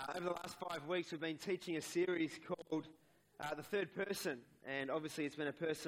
Over the last 5 weeks, we've been teaching a series called The Third Person, and obviously it's been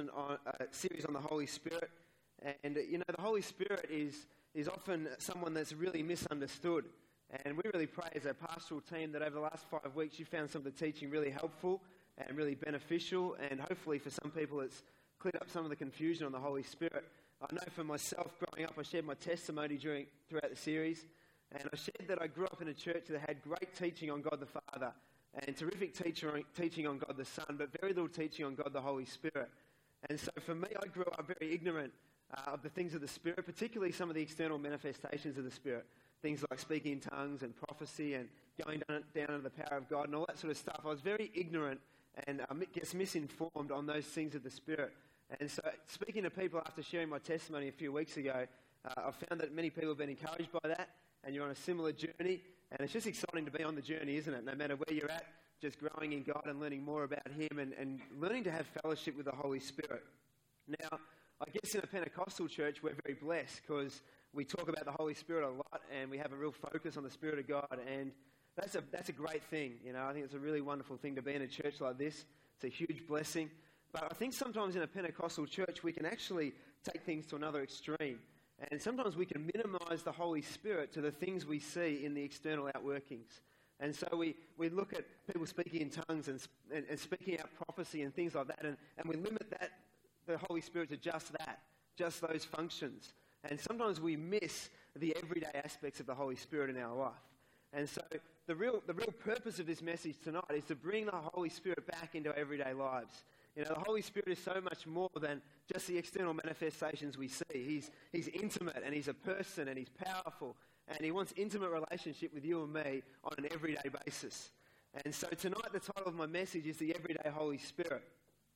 a series on the Holy Spirit. And you know, the Holy Spirit is often someone that's really misunderstood. And we really pray as a pastoral team that over the last 5 weeks you found some of the teaching really helpful and really beneficial, and hopefully for some people it's cleared up some of the confusion on the Holy Spirit. I know for myself, growing up, I shared my testimony throughout the series. And I shared that I grew up in a church that had great teaching on God the Father and terrific teaching on God the Son, but very little teaching on God the Holy Spirit. And so for me, I grew up very ignorant of the things of the Spirit, particularly some of the external manifestations of the Spirit. Things like speaking in tongues and prophecy and going down under the power of God and all that sort of stuff. I was very ignorant and gets misinformed on those things of the Spirit. And so speaking to people after sharing my testimony a few weeks ago, I found that many people have been encouraged by that. And you're on a similar journey, and it's just exciting to be on the journey, isn't it? No matter where you're at, just growing in God and learning more about Him and learning to have fellowship with the Holy Spirit. Now, I guess in a Pentecostal church, we're very blessed because we talk about the Holy Spirit a lot, and we have a real focus on the Spirit of God, and that's a great thing. You know, I think it's a really wonderful thing to be in a church like this. It's a huge blessing. But I think sometimes in a Pentecostal church, we can actually take things to another extreme. And sometimes we can minimize the Holy Spirit to the things we see in the external outworkings. And so we look at people speaking in tongues and speaking out prophecy and things like that, and we limit the Holy Spirit to just those functions. And sometimes we miss the everyday aspects of the Holy Spirit in our life. And so the real purpose of this message tonight is to bring the Holy Spirit back into our everyday lives. You know, the Holy Spirit is so much more than just the external manifestations we see. He's intimate, and He's a person, and He's powerful, and He wants intimate relationship with you and me on an everyday basis. And so tonight the title of my message is The Everyday Holy Spirit.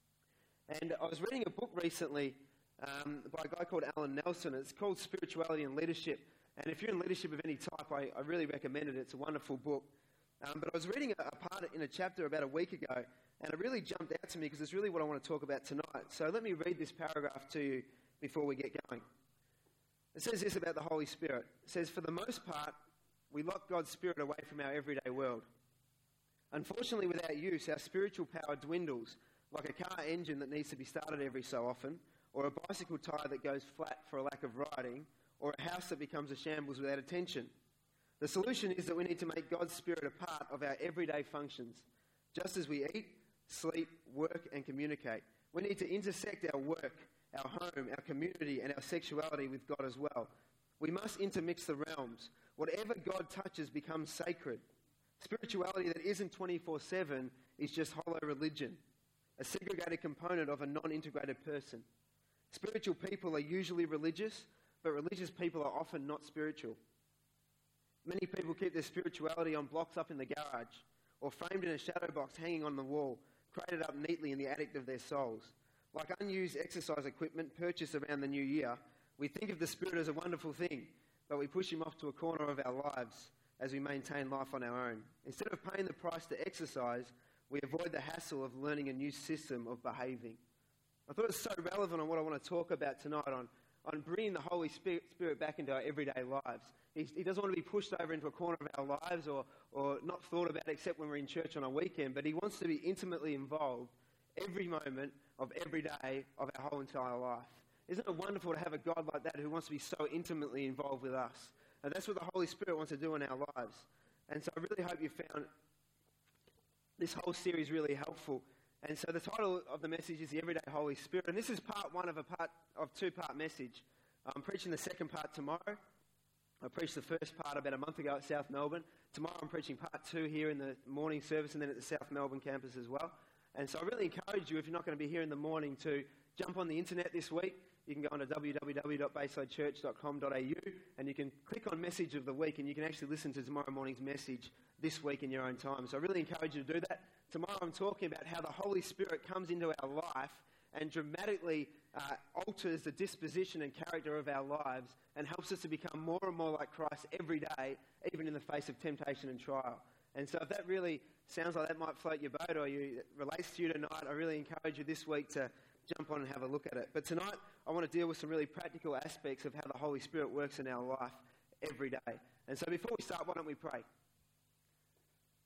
And I was reading a book recently by a guy called Alan Nelson. It's called Spirituality and Leadership. And if you're in leadership of any type, I really recommend it. It's a wonderful book. But I was reading a part in a chapter about a week ago, and it really jumped out to me because it's really what I want to talk about tonight. So let me read this paragraph to you before we get going. It says this about the Holy Spirit. It says, "For the most part, we lock God's Spirit away from our everyday world. Unfortunately, without use, our spiritual power dwindles like a car engine that needs to be started every so often, or a bicycle tyre that goes flat for a lack of riding, or a house that becomes a shambles without attention. The solution is that we need to make God's Spirit a part of our everyday functions. Just as we eat, sleep, work and communicate, we need to intersect our work, our home, our community and our sexuality with God as well. We must intermix the realms. Whatever God touches becomes sacred. Spirituality that isn't 24/7 is just hollow religion, a segregated component of a non-integrated person. Spiritual people are usually religious, but religious people are often not spiritual. Many people keep their spirituality on blocks up in the garage, or framed in a shadow box hanging on the wall, crated up neatly in the attic of their souls. Like unused exercise equipment purchased around the new year, we think of the Spirit as a wonderful thing, but we push Him off to a corner of our lives as we maintain life on our own. Instead of paying the price to exercise, we avoid the hassle of learning a new system of behaving." I thought it's so relevant on what I want to talk about tonight on bringing the Holy Spirit back into our everyday lives. He doesn't want to be pushed over into a corner of our lives or not thought about except when we're in church on a weekend, but He wants to be intimately involved every moment of every day of our whole entire life. Isn't it wonderful to have a God like that who wants to be so intimately involved with us? And that's what the Holy Spirit wants to do in our lives. And so I really hope you found this whole series really helpful. And so the title of the message is The Everyday Holy Spirit. And this is part one of a two-part message. I'm preaching the second part tomorrow. I preached the first part about a month ago at South Melbourne. Tomorrow I'm preaching part two here in the morning service and then at the South Melbourne campus as well. And so I really encourage you, if you're not going to be here in the morning, to jump on the internet this week. You can go on to www.baysidechurch.com.au and you can click on Message of the Week and you can actually listen to tomorrow morning's message this week in your own time. So I really encourage you to do that. Tomorrow I'm talking about how the Holy Spirit comes into our life and dramatically alters the disposition and character of our lives and helps us to become more and more like Christ every day, even in the face of temptation and trial. And so if that really sounds like that might float your boat or it relates to you tonight, I really encourage you this week to jump on and have a look at it. But tonight, I want to deal with some really practical aspects of how the Holy Spirit works in our life every day. And so before we start, why don't we pray?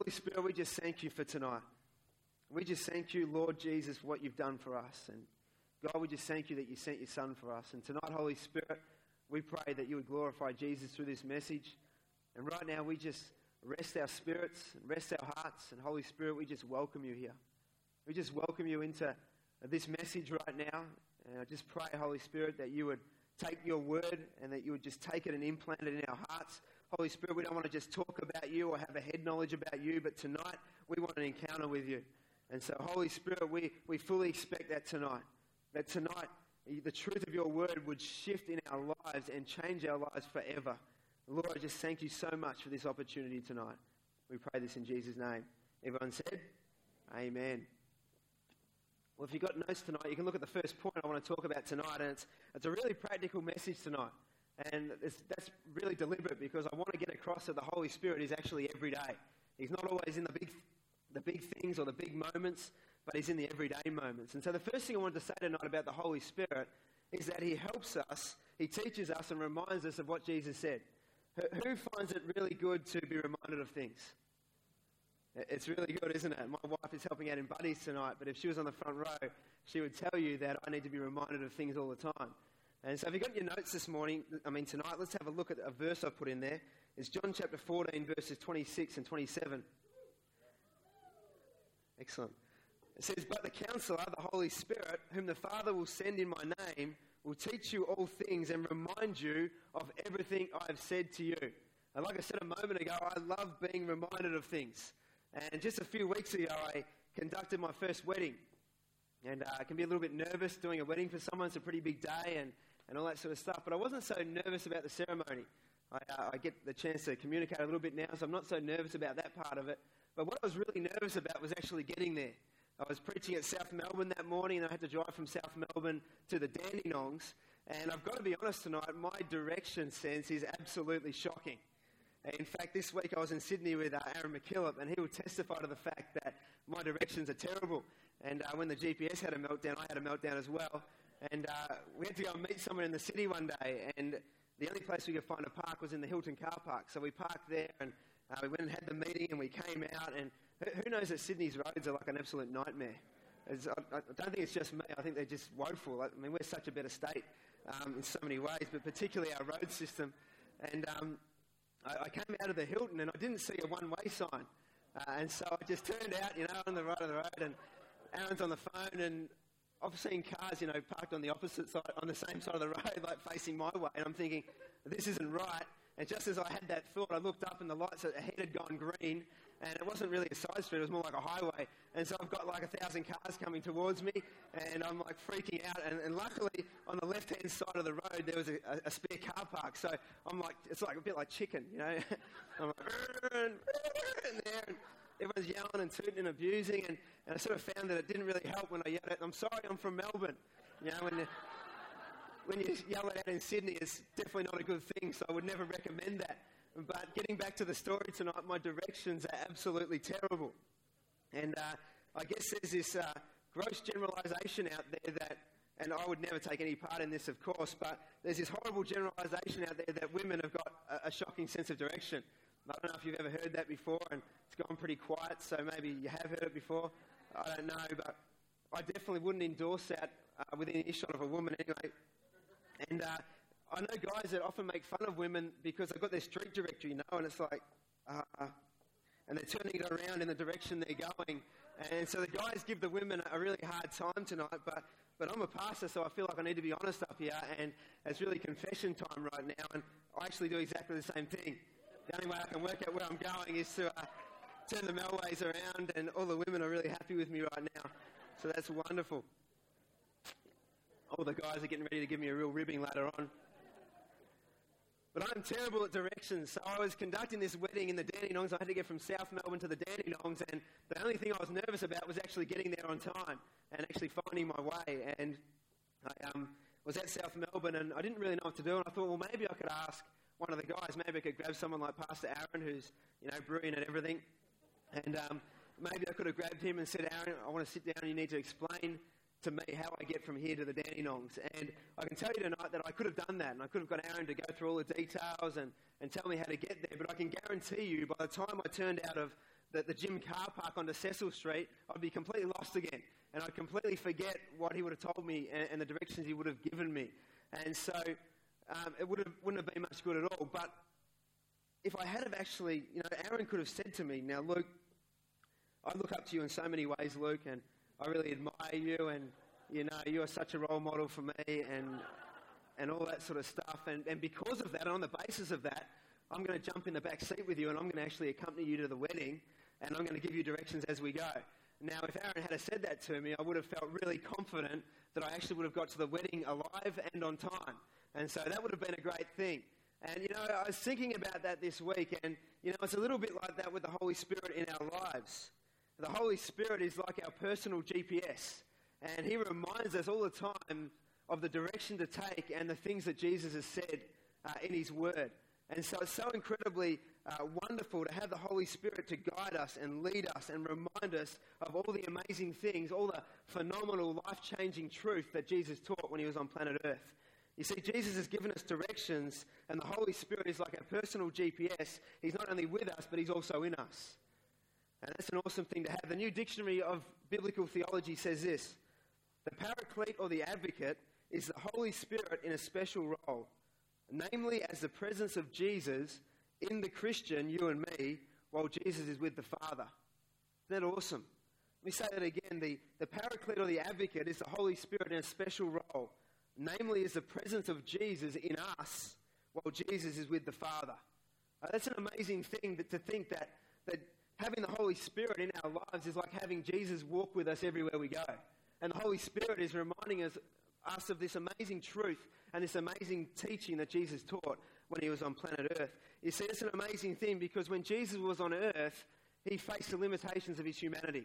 Holy Spirit, we just thank you for tonight. We just thank you, Lord Jesus, for what you've done for us. And God, we just thank you that you sent your Son for us. And tonight, Holy Spirit, we pray that you would glorify Jesus through this message. And right now, we just rest our spirits and rest our hearts. And Holy Spirit, we just welcome you here. We just welcome you into this message right now. And I just pray, Holy Spirit, that you would take your word and that you would just take it and implant it in our hearts. Holy Spirit, we don't want to just talk about you or have a head knowledge about you, but tonight we want an encounter with you. And so, Holy Spirit, we fully expect that tonight the truth of your word would shift in our lives and change our lives forever. Lord, I just thank you so much for this opportunity tonight. We pray this in Jesus' name. Everyone said, Amen. Well, if you've got notes tonight, you can look at the first point I want to talk about tonight, and it's a really practical message tonight. And that's really deliberate because I want to get across that the Holy Spirit is actually every day. He's not always in the big things or the big moments, but he's in the everyday moments. And so the first thing I wanted to say tonight about the Holy Spirit is that he helps us, he teaches us and reminds us of what Jesus said. Who finds it really good to be reminded of things? It's really good, isn't it? My wife is helping out in Buddies tonight, but if she was on the front row, she would tell you that I need to be reminded of things all the time. And so if you've got your notes tonight, let's have a look at a verse I put in there. It's John chapter 14, verses 26 and 27. Excellent. It says, "But the Counselor, the Holy Spirit, whom the Father will send in my name, will teach you all things and remind you of everything I have said to you." And like I said a moment ago, I love being reminded of things. And just a few weeks ago, I conducted my first wedding. And I can be a little bit nervous doing a wedding for someone. It's a pretty big day and all that sort of stuff. But I wasn't so nervous about the ceremony. I get the chance to communicate a little bit now, so I'm not so nervous about that part of it. But what I was really nervous about was actually getting there. I was preaching at South Melbourne that morning, and I had to drive from South Melbourne to the Dandenongs. And I've got to be honest tonight, my direction sense is absolutely shocking. In fact, this week I was in Sydney with Aaron McKillop, and he will testify to the fact that my directions are terrible. And when the GPS had a meltdown, I had a meltdown as well. And we had to go and meet someone in the city one day, and the only place we could find a park was in the Hilton car park. So we parked there, and we went and had the meeting, and we came out, and who knows that Sydney's roads are like an absolute nightmare. I don't think it's just me. I think they're just woeful. I mean, we're such a better state in so many ways, but particularly our road system. And I came out of the Hilton and I didn't see a one-way sign. And so I just turned out, on the right of the road, and Aaron's on the phone, and I've seen cars, parked on the opposite side, on the same side of the road, like facing my way, and I'm thinking, this isn't right. And just as I had that thought, I looked up and the lights ahead had gone green, and it wasn't really a side street, it was more like a highway. And so I've got like 1,000 cars coming towards me, and I'm like freaking out. And luckily, on the left-hand side of the road, there was a spare car park. So I'm like, it's like a bit like chicken, I'm like, and there, and everyone's yelling and tooting and abusing. And I sort of found that it didn't really help when I yelled at them, "I'm sorry, I'm from Melbourne." When you yell it out in Sydney, it's definitely not a good thing, so I would never recommend that. But getting back to the story tonight, my directions are absolutely terrible. And I guess there's this gross generalisation out there that, and I would never take any part in this, of course, but there's this horrible generalisation out there that women have got a shocking sense of direction. I don't know if you've ever heard that before, and it's gone pretty quiet, so maybe you have heard it before. I don't know, but I definitely wouldn't endorse that within earshot of a woman anyway. And I know guys that often make fun of women because they've got their street directory, and it's like, and they're turning it around in the direction they're going. And so the guys give the women a really hard time tonight, but I'm a pastor, so I feel like I need to be honest up here, and it's really confession time right now, and I actually do exactly the same thing. The only way I can work out where I'm going is to turn the Melways around, and all the women are really happy with me right now. So that's wonderful. All the guys are getting ready to give me a real ribbing later on. But I'm terrible at directions. So I was conducting this wedding in the Dandenongs. I had to get from South Melbourne to the Dandenongs, and the only thing I was nervous about was actually getting there on time and actually finding my way. And I was at South Melbourne, and I didn't really know what to do, and I thought, well, maybe I could ask one of the guys. Maybe I could grab someone like Pastor Aaron, who's, brilliant at everything. And maybe I could have grabbed him and said, "Aaron, I want to sit down and you need to explain to me how I get from here to the Dandenongs." And I can tell you tonight that I could have done that, and I could have got Aaron to go through all the details and tell me how to get there, but I can guarantee you by the time I turned out of the gym car park onto Cecil Street, I'd be completely lost again. And I'd completely forget what he would have told me and the directions he would have given me. And so it wouldn't have been much good at all. But if I had have actually, Aaron could have said to me, now, Luke, I look up to you in so many ways, Luke, and I really admire you, and, you are such a role model for me, and all that sort of stuff. And because of that, and on the basis of that, I'm going to jump in the back seat with you, and I'm going to actually accompany you to the wedding, and I'm going to give you directions as we go. Now, if Aaron had said that to me, I would have felt really confident that I actually would have got to the wedding alive and on time. And so that would have been a great thing. And, I was thinking about that this week, and, it's a little bit like that with the Holy Spirit in our lives. The Holy Spirit is like our personal GPS, and he reminds us all the time of the direction to take and the things that Jesus has said in his word. And so it's so incredibly wonderful to have the Holy Spirit to guide us and lead us and remind us of all the amazing things, all the phenomenal, life-changing truth that Jesus taught when he was on planet Earth. You see, Jesus has given us directions, and the Holy Spirit is like our personal GPS. He's not only with us, but he's also in us. And that's an awesome thing to have. The New Dictionary of Biblical Theology says this: the Paraclete or the Advocate is the Holy Spirit in a special role, namely as the presence of Jesus in the Christian, you and me, while Jesus is with the Father. Isn't that awesome? Let me say that again. The Paraclete or the Advocate is the Holy Spirit in a special role, namely as the presence of Jesus in us, while Jesus is with the Father. That's an amazing thing to think that having the Holy Spirit in our lives is like having Jesus walk with us everywhere we go. And the Holy Spirit is reminding us of this amazing truth and this amazing teaching that Jesus taught when he was on planet Earth. You see, it's an amazing thing because when Jesus was on earth, he faced the limitations of his humanity.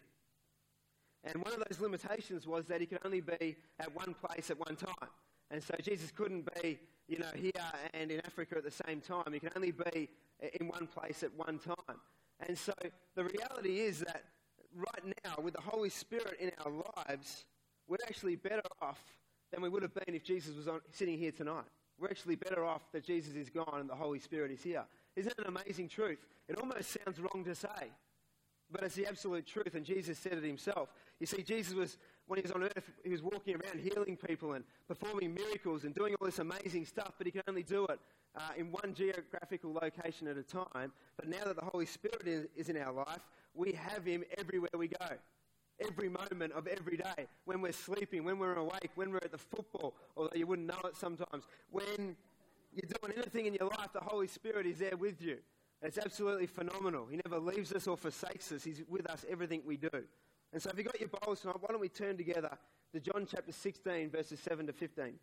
And one of those limitations was that he could only be at one place at one time. And so Jesus couldn't be, here and in Africa at the same time. He could only be in one place at one time. And so the reality is that right now, with the Holy Spirit in our lives, we're actually better off than we would have been if Jesus was sitting here tonight. We're actually better off that Jesus is gone and the Holy Spirit is here. Isn't that an amazing truth? It almost sounds wrong to say, but it's the absolute truth, and Jesus said it himself. You see, Jesus when he was on earth, he was walking around healing people and performing miracles and doing all this amazing stuff, but he could only do it in one geographical location at a time. But now that the Holy Spirit is in our life, we have him everywhere we go. Every moment of every day, when we're sleeping, when we're awake, when we're at the football, although you wouldn't know it sometimes. When you're doing anything in your life, the Holy Spirit is there with you. It's absolutely phenomenal. He never leaves us or forsakes us. He's with us everything we do. And so if you've got your Bibles tonight, why don't we turn together to John chapter 16, verses 7 to 15.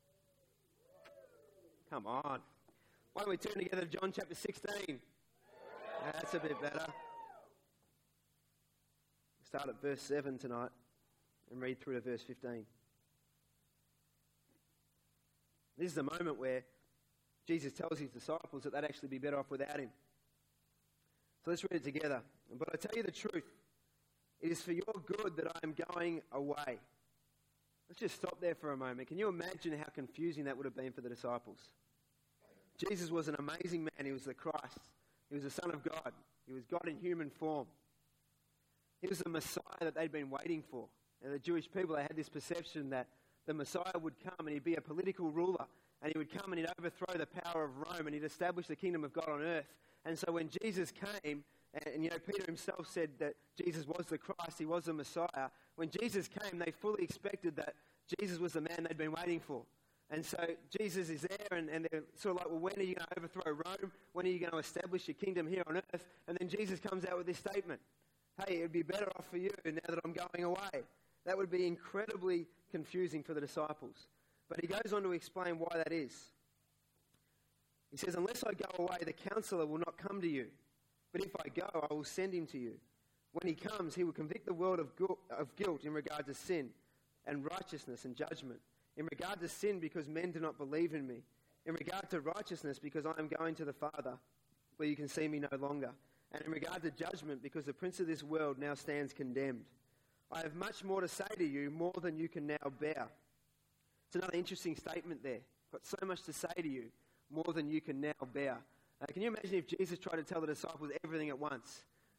Come on. Why don't we turn together to John chapter 16? That's a bit better. Start at verse 7 tonight and read through to verse 15. This is the moment where Jesus tells his disciples that they'd actually be better off without him. So let's read it together. But I tell you the truth, it is for your good that I am going away. Let's just stop there for a moment. Can you imagine how confusing that would have been for the disciples? Jesus was an amazing man. He was the Christ. He was the Son of God. He was God in human form. He was the Messiah that they'd been waiting for. And the Jewish people, they had this perception that the Messiah would come and he'd be a political ruler. And he would come and he'd overthrow the power of Rome and he'd establish the kingdom of God on earth. And so when Jesus came, and Peter himself said that Jesus was the Christ, he was the Messiah. When Jesus came, they fully expected that Jesus was the man they'd been waiting for. And so Jesus is there and they're sort of like, well, when are you going to overthrow Rome? When are you going to establish your kingdom here on earth? And then Jesus comes out with this statement. Hey, it would be better off for you now that I'm going away. That would be incredibly confusing for the disciples. But he goes on to explain why that is. He says, unless I go away, the counselor will not come to you. But if I go, I will send him to you. When he comes, he will convict the world of guilt in regard to sin and righteousness and judgment. In regard to sin, because men do not believe in me. In regard to righteousness, because I am going to the Father, where you can see me no longer. And in regard to judgment, because the prince of this world now stands condemned. I have much more to say to you, more than you can now bear. It's another interesting statement there. I've got so much to say to you, more than you can now bear. Can you imagine if Jesus tried to tell the disciples everything at once?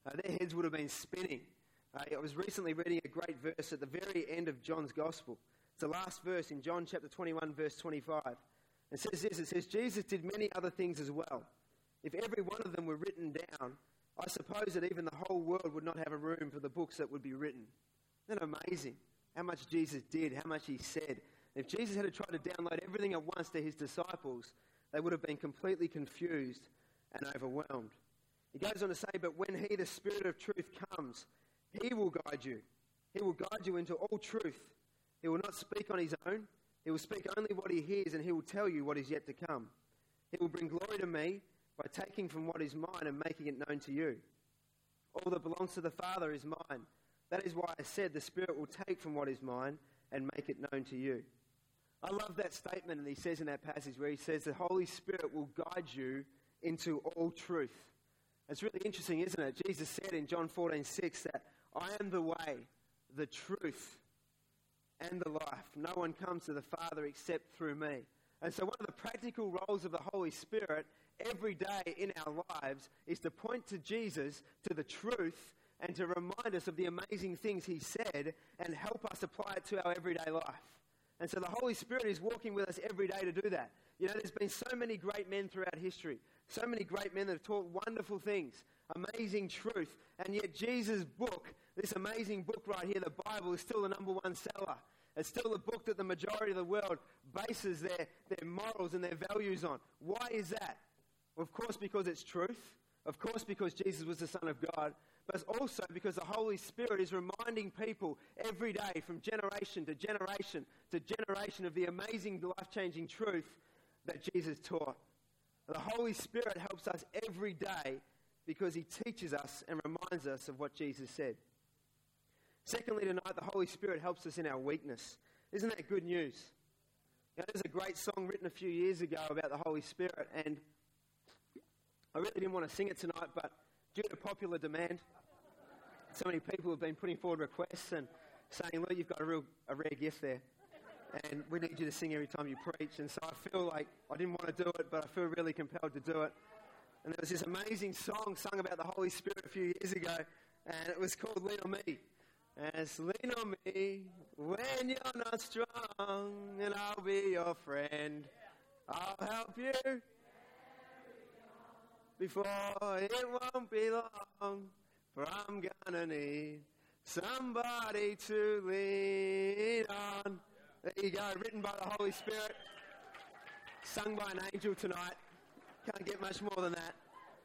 their heads would have been spinning. I was recently reading a great verse at the very end of John's Gospel. It's the last verse in John chapter 21, verse 25. It says this, it says, Jesus did many other things as well. If every one of them were written down, I suppose that even the whole world would not have a room for the books that would be written. Isn't that amazing? How much Jesus did, how much he said. If Jesus had tried to download everything at once to his disciples, they would have been completely confused and overwhelmed. He goes on to say, but when he, the Spirit of truth, comes, he will guide you. He will guide you into all truth. He will not speak on his own. He will speak only what he hears, and he will tell you what is yet to come. He will bring glory to me by taking from what is mine and making it known to you. All that belongs to the Father is mine. That is why I said the Spirit will take from what is mine and make it known to you. I love that statement, and he says in that passage where he says the Holy Spirit will guide you into all truth. It's really interesting, isn't it? Jesus said in John 14:6 that I am the way, the truth, and the life. No one comes to the Father except through me. And so one of the practical roles of the Holy Spirit every day in our lives is to point to Jesus, to the truth, and to remind us of the amazing things he said and help us apply it to our everyday life. And so the Holy Spirit is walking with us every day to do that. You know, there's been so many great men throughout history, so many great men that have taught wonderful things, amazing truth, and yet Jesus' book, this amazing book right here, the Bible, is still the number one seller. It's still the book that the majority of the world bases their morals and their values on. Why is that? Well, of course, because it's truth. Of course, because Jesus was the Son of God. But it's also because the Holy Spirit is reminding people every day from generation to generation to generation of the amazing life-changing truth that Jesus taught. The Holy Spirit helps us every day because he teaches us and reminds us of what Jesus said. Secondly, tonight, the Holy Spirit helps us in our weakness. Isn't that good news? You know, there's a great song written a few years ago about the Holy Spirit, and I really didn't want to sing it tonight, but due to popular demand, so many people have been putting forward requests and saying, look, you've got a rare gift there, and we need you to sing every time you preach. And so I feel like I didn't want to do it, but I feel really compelled to do it. And there was this amazing song sung about the Holy Spirit a few years ago, and it was called Lean on Me. And it's lean on me when you're not strong, and I'll be your friend. I'll help you before it won't be long, for I'm gonna need somebody to lean on. There you go, written by the Holy Spirit, sung by an angel tonight. Can't get much more than that.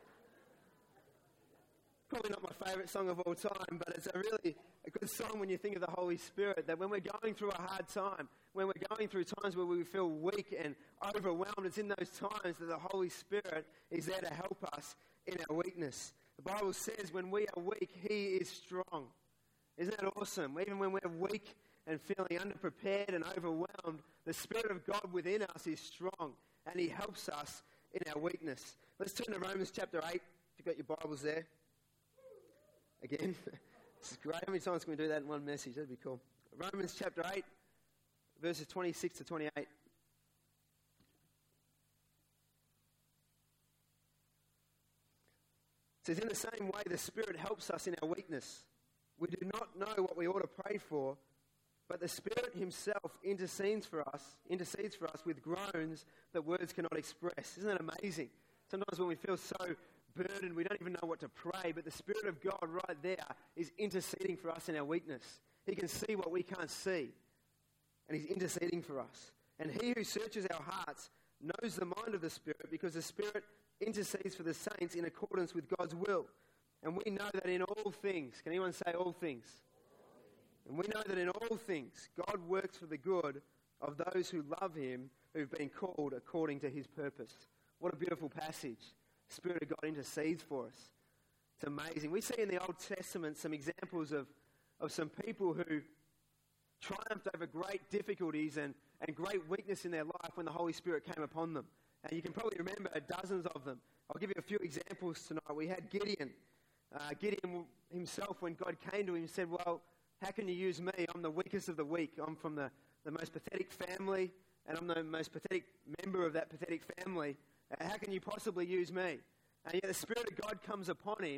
Probably not my favourite song of all time, but it's a good song when you think of the Holy Spirit, that when we're going through a hard time, when we're going through times where we feel weak and overwhelmed, it's in those times that the Holy Spirit is there to help us in our weakness. The Bible says when we are weak, he is strong. Isn't that awesome? Even when we're weak and feeling underprepared and overwhelmed, the Spirit of God within us is strong, and he helps us in our weakness. Let's turn to Romans chapter 8, if you've got your Bibles there. Again, this is great. How many times can we do that in one message? That'd be cool. Romans chapter 8, verses 26 to 28. It says, in the same way, the Spirit helps us in our weakness. We do not know what we ought to pray for, but the Spirit himself intercedes for us with groans that words cannot express. Isn't that amazing? Sometimes when we feel so burdened, we don't even know what to pray, but the Spirit of God right there is interceding for us in our weakness. He can see what we can't see, and he's interceding for us. And he who searches our hearts knows the mind of the Spirit, because the Spirit intercedes for the saints in accordance with God's will. And we know that in all things, can anyone say all things? And we know that in all things, God works for the good of those who love him, who've been called according to his purpose. What a beautiful passage. The Spirit of God intercedes for us. It's amazing. We see in the Old Testament some examples of some people who triumphed over great difficulties and great weakness in their life when the Holy Spirit came upon them. And you can probably remember dozens of them. I'll give you a few examples tonight. We had Gideon. Gideon himself, when God came to him, said, well, how can you use me? I'm the weakest of the weak. I'm from the most pathetic family, and I'm the most pathetic member of that pathetic family. How can you possibly use me? And yet the Spirit of God comes upon him,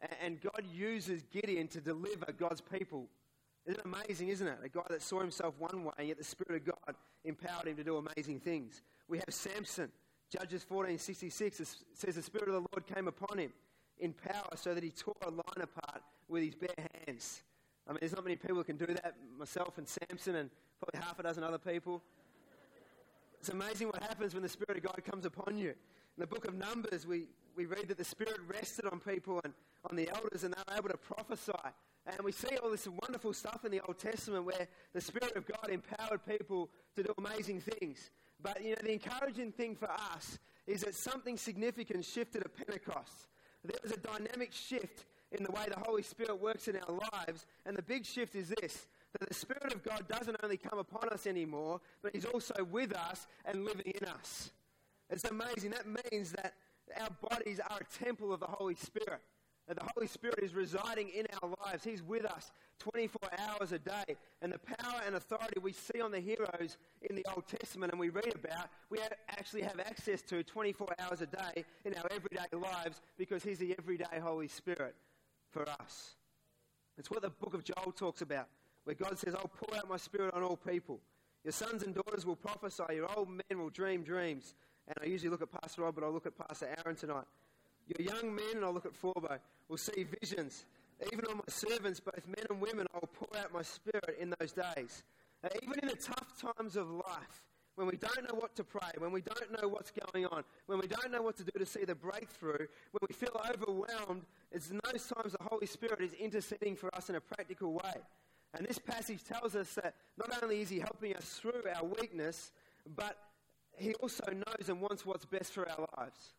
And God uses Gideon to deliver God's people. Isn't it amazing, isn't it? A guy that saw himself one way, and yet the Spirit of God empowered him to do amazing things. We have Samson. Judges 14:66 says the Spirit of the Lord came upon him in power so that he tore a lion apart with his bare hands. I mean, there's not many people who can do that, myself and Samson and probably half a dozen other people. It's amazing what happens when the Spirit of God comes upon you. In the book of Numbers, we read that the Spirit rested on people and on the elders, and they were able to prophesy. And we see all this wonderful stuff in the Old Testament where the Spirit of God empowered people to do amazing things. But, the encouraging thing for us is that something significant shifted at Pentecost. There was a dynamic shift in the way the Holy Spirit works in our lives, and the big shift is this, that the Spirit of God doesn't only come upon us anymore, but He's also with us and living in us. It's amazing. That means that our bodies are a temple of the Holy Spirit. That the Holy Spirit is residing in our lives. He's with us 24 hours a day. And the power and authority we see on the heroes in the Old Testament and we read about, we actually have access to 24 hours a day in our everyday lives because He's the everyday Holy Spirit for us. It's what the book of Joel talks about, where God says, I'll pour out my Spirit on all people. Your sons and daughters will prophesy. Your old men will dream dreams. And I usually look at Pastor Rob, but I'll look at Pastor Aaron tonight. Your young men, and I'll look at Forbo, will see visions. Even on my servants, both men and women, I'll pour out my Spirit in those days. Even in the tough times of life, when we don't know what to pray, when we don't know what's going on, when we don't know what to do to see the breakthrough, when we feel overwhelmed, it's in those times the Holy Spirit is interceding for us in a practical way. And this passage tells us that not only is He helping us through our weakness, but He also knows and wants what's best for our lives.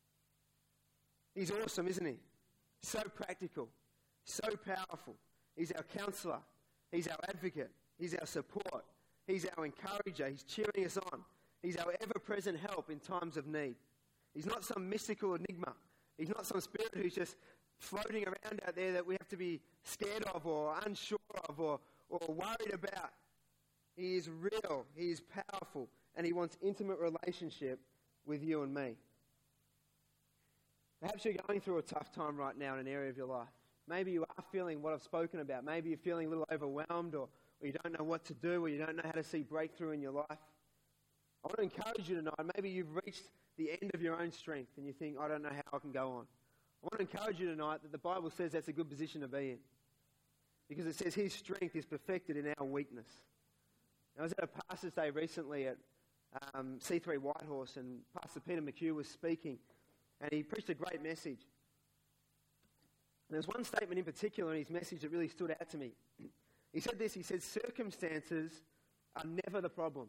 He's awesome, isn't He? So practical, so powerful. He's our counselor. He's our advocate. He's our support. He's our encourager. He's cheering us on. He's our ever-present help in times of need. He's not some mystical enigma. He's not some spirit who's just floating around out there that we have to be scared of or unsure of or worried about. He is real. He is powerful. And He wants intimate relationship with you and me. Perhaps you're going through a tough time right now in an area of your life. Maybe you are feeling what I've spoken about. Maybe you're feeling a little overwhelmed or you don't know what to do or you don't know how to see breakthrough in your life. I want to encourage you tonight. Maybe you've reached the end of your own strength and you think, I don't know how I can go on. I want to encourage you tonight that the Bible says that's a good position to be in. Because it says His strength is perfected in our weakness. I was at a pastor's day recently at C3 Whitehorse, and Pastor Peter McHugh was speaking. And he preached a great message. And there's one statement in particular in his message that really stood out to me. He said this, he said, circumstances are never the problem.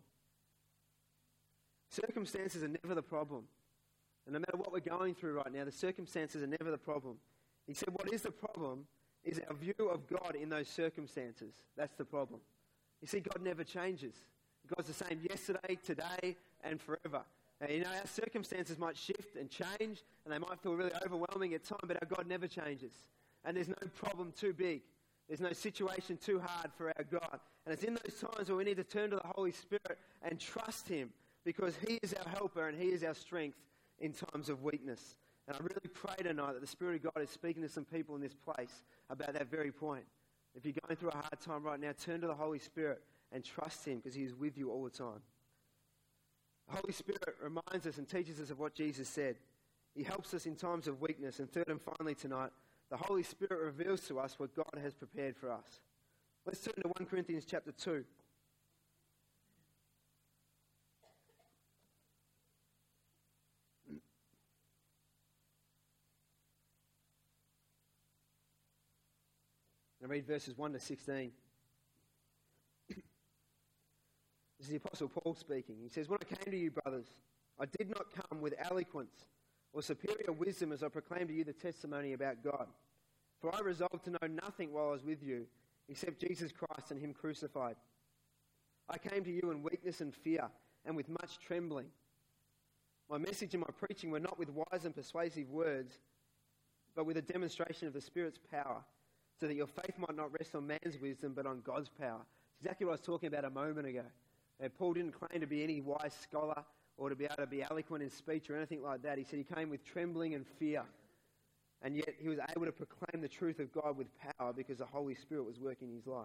Circumstances are never the problem. And no matter what we're going through right now, the circumstances are never the problem. He said what is the problem is our view of God in those circumstances. That's the problem. You see, God never changes. God's the same yesterday, today, and forever. Our circumstances might shift and change, and they might feel really overwhelming at times, but our God never changes. And there's no problem too big. There's no situation too hard for our God. And it's in those times where we need to turn to the Holy Spirit and trust Him, because He is our helper and He is our strength in times of weakness. And I really pray tonight that the Spirit of God is speaking to some people in this place about that very point. If you're going through a hard time right now, turn to the Holy Spirit and trust Him, because He is with you all the time. The Holy Spirit reminds us and teaches us of what Jesus said. He helps us in times of weakness. And third and finally tonight, the Holy Spirit reveals to us what God has prepared for us. Let's turn to 1 Corinthians chapter 2. I read verses 1 to 16. This is the Apostle Paul speaking. He says, when I came to you, brothers, I did not come with eloquence or superior wisdom as I proclaimed to you the testimony about God. For I resolved to know nothing while I was with you except Jesus Christ and Him crucified. I came to you in weakness and fear and with much trembling. My message and my preaching were not with wise and persuasive words, but with a demonstration of the Spirit's power, so that your faith might not rest on man's wisdom, but on God's power. It's exactly what I was talking about a moment ago. Paul didn't claim to be any wise scholar or to be able to be eloquent in speech or anything like that. He said he came with trembling and fear. And yet he was able to proclaim the truth of God with power because the Holy Spirit was working in his life.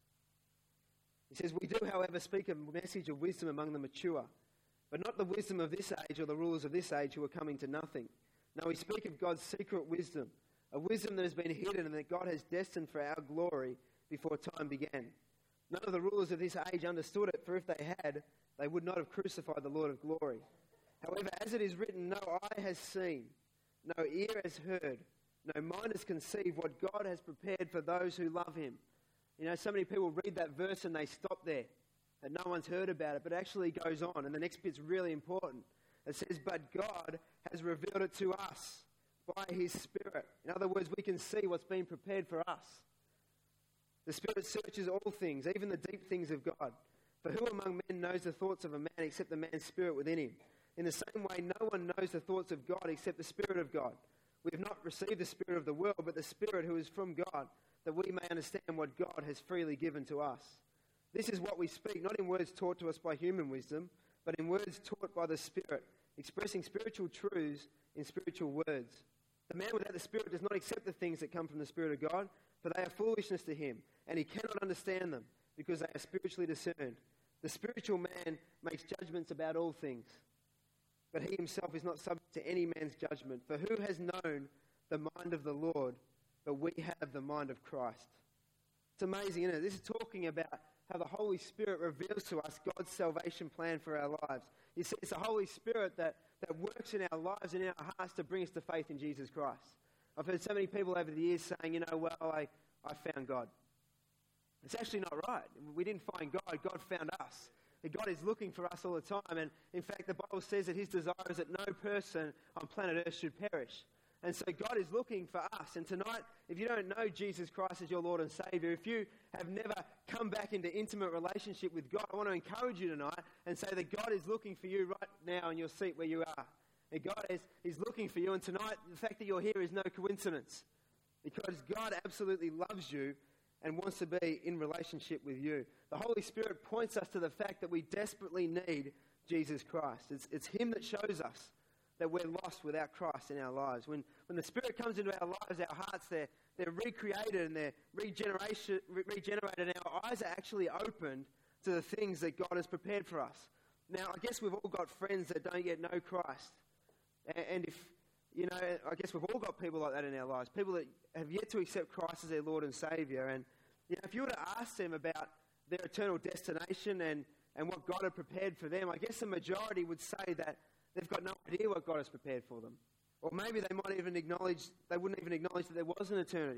He says, we do, however, speak a message of wisdom among the mature, but not the wisdom of this age or the rulers of this age who are coming to nothing. No, we speak of God's secret wisdom, a wisdom that has been hidden and that God has destined for our glory before time began. None of the rulers of this age understood it, for if they had, they would not have crucified the Lord of glory. However, as it is written, no eye has seen, no ear has heard, no mind has conceived what God has prepared for those who love him. You know, so many people read that verse and they stop there, that no one's heard about it, but it actually goes on, and the next bit's really important. It says, but God has revealed it to us by his Spirit. In other words, we can see what's been prepared for us. The Spirit searches all things, even the deep things of God. For who among men knows the thoughts of a man except the man's spirit within him? In the same way, no one knows the thoughts of God except the Spirit of God. We have not received the Spirit of the world, but the Spirit who is from God, that we may understand what God has freely given to us. This is what we speak, not in words taught to us by human wisdom, but in words taught by the Spirit, expressing spiritual truths in spiritual words. The man without the Spirit does not accept the things that come from the Spirit of God, for they are foolishness to him, and he cannot understand them, because they are spiritually discerned. The spiritual man makes judgments about all things, but he himself is not subject to any man's judgment. For who has known the mind of the Lord, but we have the mind of Christ? It's amazing, isn't it? This is talking about how the Holy Spirit reveals to us God's salvation plan for our lives. You see, it's the Holy Spirit that works in our lives and in our hearts to bring us to faith in Jesus Christ. I've heard so many people over the years saying, you know, well, I found God. It's actually not right. We didn't find God. God found us. God is looking for us all the time. And in fact, the Bible says that his desire is that no person on planet Earth should perish. And so God is looking for us. And tonight, if you don't know Jesus Christ as your Lord and Savior, if you have never come back into intimate relationship with God, I want to encourage you tonight and say that God is looking for you right now in your seat where you are. And God is looking for you. And tonight, the fact that you're here is no coincidence, because God absolutely loves you and wants to be in relationship with you. The Holy Spirit points us to the fact that we desperately need Jesus Christ. It's him that shows us that we're lost without Christ in our lives. When the Spirit comes into our lives, our hearts, they're recreated and they're regenerated, and our eyes are actually opened to the things that God has prepared for us. Now, I guess we've all got friends that don't yet know Christ. And if, you know, I guess we've all got people like that in our lives, people that have yet to accept Christ as their Lord and Saviour. And you know, if you were to ask them about their eternal destination and what God had prepared for them, I guess the majority would say that they've got no idea what God has prepared for them. Or maybe they wouldn't even acknowledge that there was an eternity.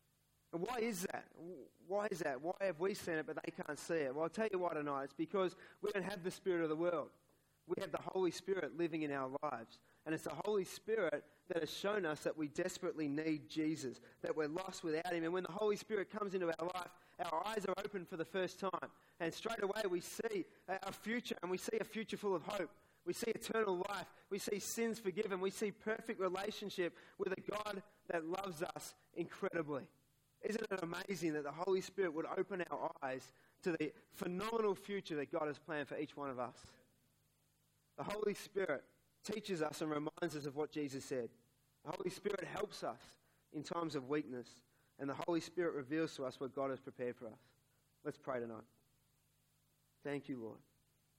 And why is that? Why is that? Why have we seen it but they can't see it? Well, I'll tell you why tonight. It's because we don't have the Spirit of the world. We have the Holy Spirit living in our lives. And it's the Holy Spirit that has shown us that we desperately need Jesus, that we're lost without him. And when the Holy Spirit comes into our life, our eyes are open for the first time. And straight away we see our future, and we see a future full of hope. We see eternal life. We see sins forgiven. We see perfect relationship with a God that loves us incredibly. Isn't it amazing that the Holy Spirit would open our eyes to the phenomenal future that God has planned for each one of us? The Holy Spirit teaches us and reminds us of what Jesus said. The Holy Spirit helps us in times of weakness, and the Holy Spirit reveals to us what God has prepared for us. Let's pray tonight. Thank you, Lord.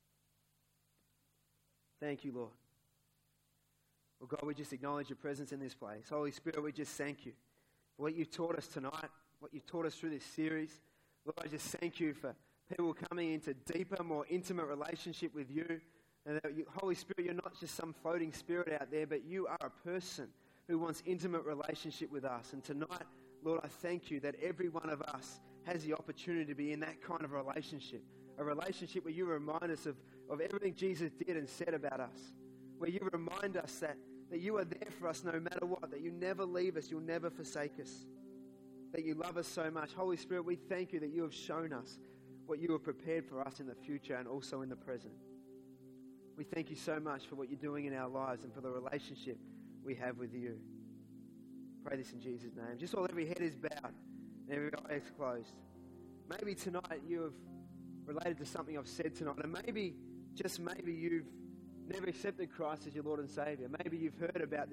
Thank you, Lord. Well, God, we just acknowledge your presence in this place. Holy Spirit, we just thank you for what you've taught us tonight, what you've taught us through this series. Lord, I just thank you for people coming into deeper, more intimate relationship with you. And that you, Holy Spirit, you're not just some floating spirit out there, but you are a person who wants intimate relationship with us. And tonight, Lord, I thank you that every one of us has the opportunity to be in that kind of relationship. A relationship where you remind us of everything Jesus did and said about us. Where you remind us that you are there for us no matter what. That you never leave us, you'll never forsake us. That you love us so much. Holy Spirit, we thank you that you have shown us what you have prepared for us in the future and also in the present. We thank you so much for what you're doing in our lives and for the relationship we have with you. Pray this in Jesus' name. Just while every head is bowed and every eye is closed. Maybe tonight you have related to something I've said tonight, and maybe, just maybe, you've never accepted Christ as your Lord and Saviour. Maybe you've heard about this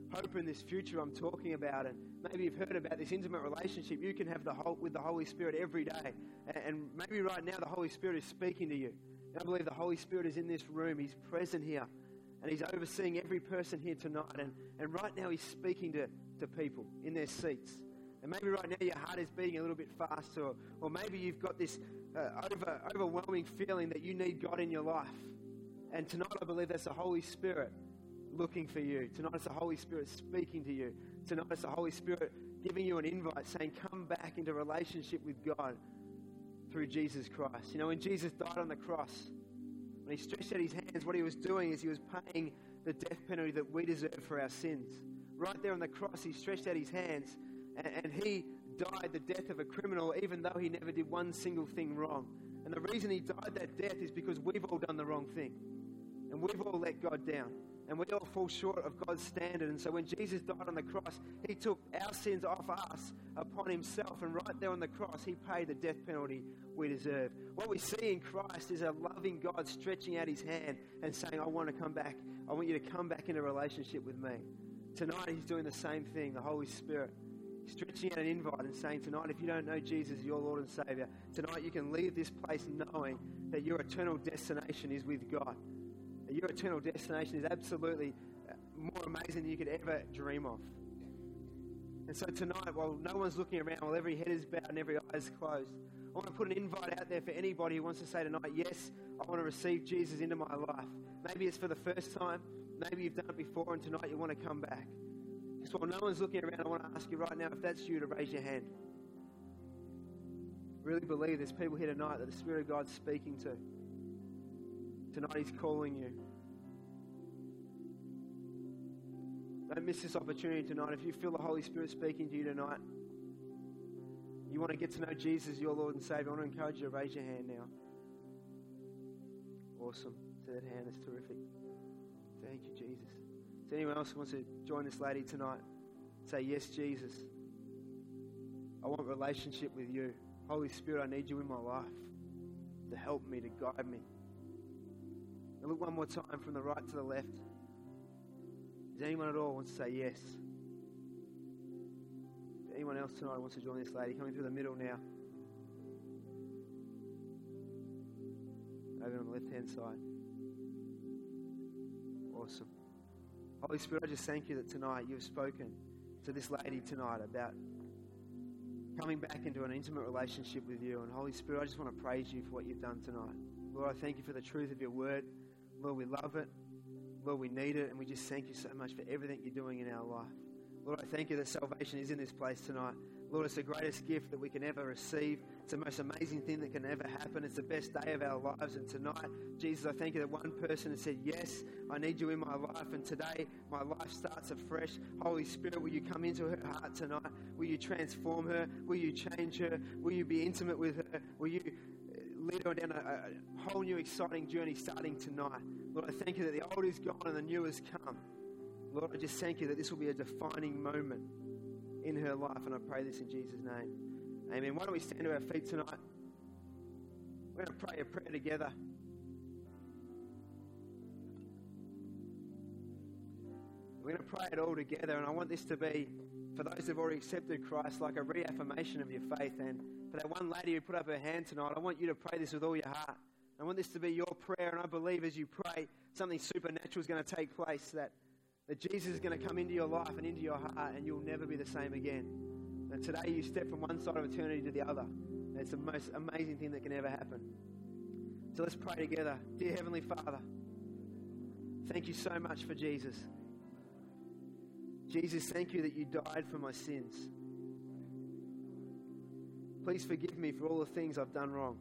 hope in this future I'm talking about. And maybe you've heard about this intimate relationship you can have with the Holy Spirit every day. And maybe right now the Holy Spirit is speaking to you. And I believe the Holy Spirit is in this room. He's present here. And He's overseeing every person here tonight. And right now He's speaking to people in their seats. And maybe right now your heart is beating a little bit faster. Or maybe you've got this overwhelming feeling that you need God in your life. And tonight I believe that's the Holy Spirit looking for you. Tonight it's the Holy Spirit speaking to you. Tonight it's the Holy Spirit giving you an invite saying, come back into relationship with God through Jesus Christ. You know, when Jesus died on the cross, when He stretched out His hands, what He was doing is He was paying the death penalty that we deserve for our sins. Right there on the cross, He stretched out His hands and He died the death of a criminal, even though He never did one single thing wrong. And the reason He died that death is because we've all done the wrong thing. And we've all let God down. And we all fall short of God's standard. And so when Jesus died on the cross, He took our sins off us upon Himself. And right there on the cross, He paid the death penalty we deserve. What we see in Christ is a loving God stretching out His hand and saying, I want to come back. I want you to come back into a relationship with me. Tonight, He's doing the same thing, the Holy Spirit. Stretching out an invite and saying, tonight, if you don't know Jesus, your Lord and Savior, tonight you can leave this place knowing that your eternal destination is with God. Your eternal destination is absolutely more amazing than you could ever dream of. And so tonight, while no one's looking around, while every head is bowed and every eye is closed, I want to put an invite out there for anybody who wants to say tonight, yes, I want to receive Jesus into my life. Maybe it's for the first time. Maybe you've done it before and tonight you want to come back. Just while no one's looking around, I want to ask you right now, if that's you, to raise your hand. Really believe there's people here tonight that the Spirit of God's speaking to. Tonight He's calling you. Don't miss this opportunity tonight. If you feel the Holy Spirit speaking to you tonight, you want to get to know Jesus, your Lord and Savior, I want to encourage you to raise your hand now. Awesome. See that hand? That's terrific. Thank you, Jesus. Is there anyone else who wants to join this lady tonight? Say, yes, Jesus. I want relationship with you. Holy Spirit, I need you in my life to help me, to guide me. And look one more time from the right to the left. Is anyone at all wants to say yes? Anyone else tonight wants to join this lady? Coming through the middle now. Over on the left-hand side. Awesome. Holy Spirit, I just thank you that tonight you've spoken to this lady tonight about coming back into an intimate relationship with you. And Holy Spirit, I just want to praise you for what you've done tonight. Lord, I thank you for the truth of your word. Lord, we love it. Lord, we need it. And we just thank you so much for everything you're doing in our life. Lord, I thank you that salvation is in this place tonight. Lord, it's the greatest gift that we can ever receive. It's the most amazing thing that can ever happen. It's the best day of our lives. And tonight, Jesus, I thank you that one person has said, yes, I need you in my life. And today, my life starts afresh. Holy Spirit, will you come into her heart tonight? Will you transform her? Will you change her? Will you be intimate with her? Will you lead her down a whole new exciting journey starting tonight? Lord, I thank you that the old is gone and the new has come. Lord, I just thank you that this will be a defining moment in her life, and I pray this in Jesus' name. Amen. Why don't we stand to our feet tonight? We're going to pray a prayer together. We're going to pray it all together, and I want this to be, for those who've already accepted Christ, like a reaffirmation of your faith. And for that one lady who put up her hand tonight, I want you to pray this with all your heart. I want this to be your prayer, and I believe as you pray, something supernatural is going to take place, that Jesus is going to come into your life and into your heart, and you'll never be the same again. And today you step from one side of eternity to the other. And it's the most amazing thing that can ever happen. So let's pray together. Dear Heavenly Father, thank you so much for Jesus. Jesus, thank you that you died for my sins. Please forgive me for all the things I've done wrong.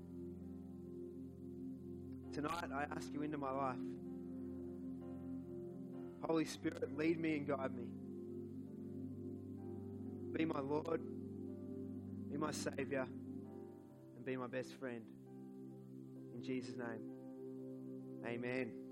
Tonight I ask you into my life. Holy Spirit, lead me and guide me. Be my Lord, be my Saviour, and be my best friend. In Jesus' name, amen.